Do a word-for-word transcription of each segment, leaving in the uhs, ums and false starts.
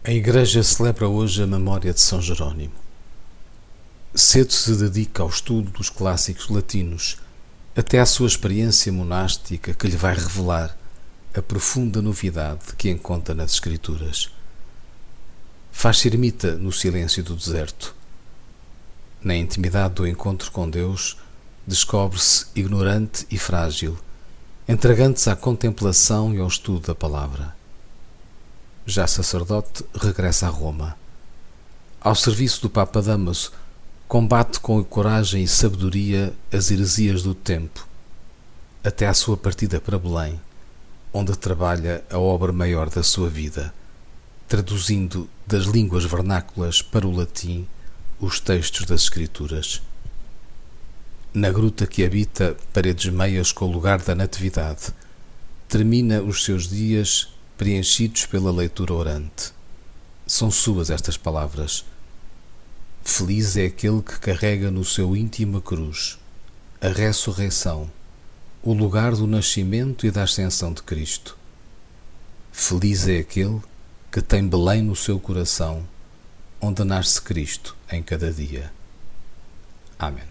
A Igreja celebra hoje a memória de São Jerónimo. Cedo se dedica ao estudo dos clássicos latinos, até à sua experiência monástica que lhe vai revelar a profunda novidade que encontra nas Escrituras. Faz-se ermita no silêncio do deserto. Na intimidade do encontro com Deus, descobre-se ignorante e frágil, entregando-se à contemplação e ao estudo da palavra. Já sacerdote, regressa a Roma. Ao serviço do Papa Dámaso, combate com coragem e sabedoria as heresias do tempo, até à sua partida para Belém, onde trabalha a obra maior da sua vida, traduzindo das línguas vernáculas para o latim os textos das Escrituras. Na gruta que habita, paredes meias com o lugar da Natividade, termina os seus dias preenchidos pela leitura orante. São suas estas palavras: feliz é aquele que carrega no seu íntimo a cruz, a ressurreição, o lugar do nascimento e da ascensão de Cristo. Feliz é aquele que tem Belém no seu coração, onde nasce Cristo em cada dia. Amém.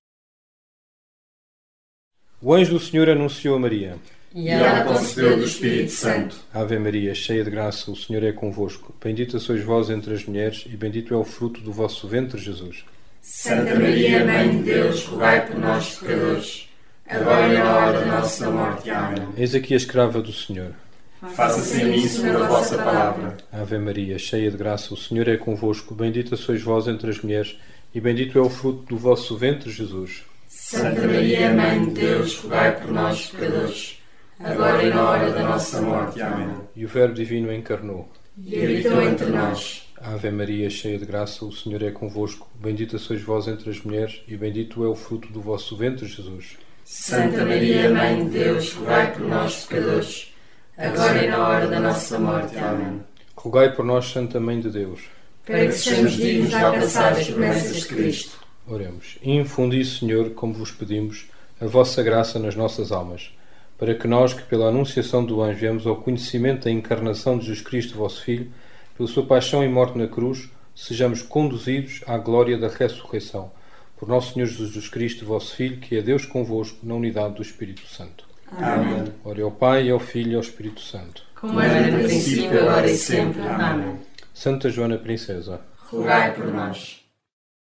O anjo do Senhor anunciou a Maria. E ela concebeu do Espírito Santo. Ave Maria, cheia de graça, o Senhor é convosco. Bendita sois vós entre as mulheres, e bendito é o fruto do vosso ventre, Jesus. Santa Maria, Mãe de Deus, rogai por nós, pecadores, agora e na hora da nossa morte. Amém. Eis aqui a escrava do Senhor. Faça-se em mim segundo a vossa palavra. Ave Maria, cheia de graça, o Senhor é convosco. Bendita sois vós entre as mulheres, e bendito é o fruto do vosso ventre, Jesus. Santa Maria, Mãe de Deus, rogai por nós, pecadores, agora e na hora da nossa morte. Amém. E o Verbo Divino encarnou E habitou entre nós. Ave Maria, cheia de graça, o Senhor é convosco. Bendita sois vós entre as mulheres, e bendito é o fruto do vosso ventre, Jesus. Santa Maria, Mãe de Deus, rogai por nós, pecadores, agora e na hora da nossa morte. Amém. Rogai por nós, Santa Mãe de Deus, para que sejamos dignos de alcançar as promessas de Cristo. Oremos. Infundi, Senhor, como vos pedimos, a vossa graça nas nossas almas, para que nós, que pela anunciação do anjo viemos ao conhecimento da encarnação de Jesus Cristo, vosso Filho, pela sua paixão e morte na cruz, sejamos conduzidos à glória da ressurreição. Por nosso Senhor Jesus Cristo, vosso Filho, que é Deus convosco, na unidade do Espírito Santo. Amém. Ore ao Pai, ao Filho e ao Espírito Santo. Como era no princípio, agora e sempre. Amém. Santa Joana Princesa, rogai por nós.